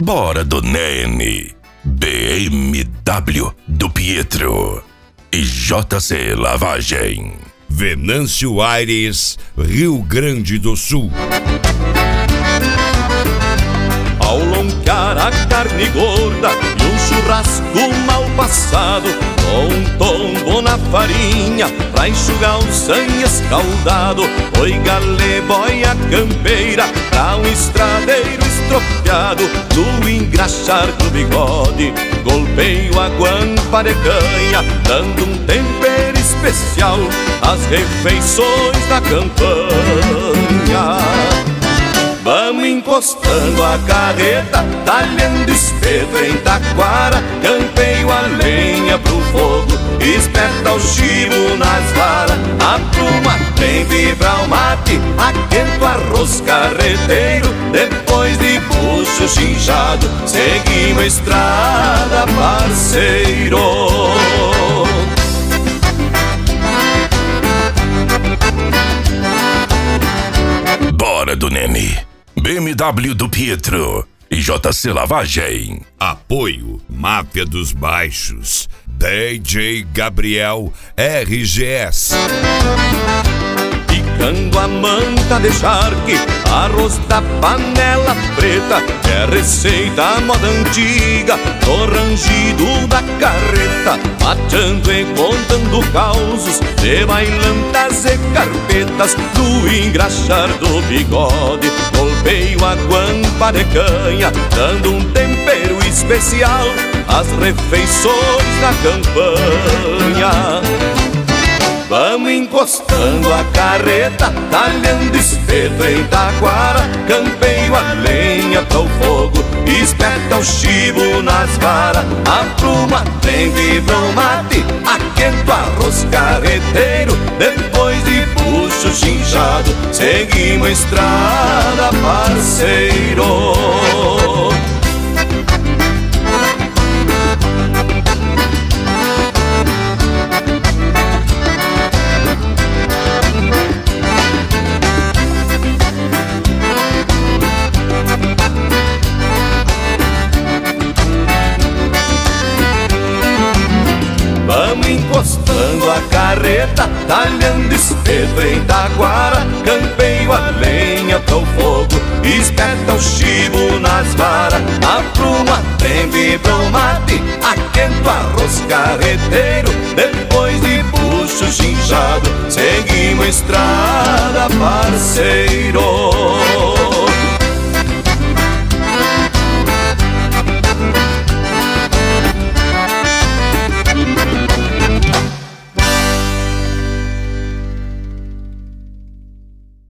Bora do Nene, BMW do Pietro e JC Lavagem. Venâncio Aires, Rio Grande do Sul. Ao longar a carne gorda e um churrasco mal passado, com um tombo na farinha pra enxugar o sangue escaldado. Oi galé, boia campeira pra um estradeiro estropiado. No engraxar do bigode, golpeio a guampa de canha, dando um tempero especial às refeições da campanha. Vamos encostando a carreta, talhando espeto em taquara, campeio a lenha pro fogo, esperta o chibo nas varas. Apruma, tem vibra o mate, aquento arroz carreteiro, depois de bucho chinchado, seguimos a estrada, parceiro. Bora do Nene, BMW do Pietro e JC Lavagem. Apoio Máfia dos Baixos, DJ Gabriel RGS. Picando a manta de charque, arroz da panela preta, é receita moda antiga, no rangido da carreta, mateando e contando causos de bailantas e carpetas. Do engraxar do bigode, golpeio a guampa de canha, dando um tempero especial às refeições da campanha. Vamos encostando a carreta, talhando espeto em taquara, campeio a lenha pro fogo, esperta o chibo nas varas. Apruma, tem vibra o mate, aquento arroz carreteiro, depois de puxo chinchado, seguimos a estrada, parceiro. Vamos encostando a carreta, talhando espeto em taquara, campeio a lenha pro fogo, esperta o chibo nas varas. Apruma, tem vibra o mate, aquento arroz carreteiro, depois de bucho chinchado, seguimos a estrada, parceiro.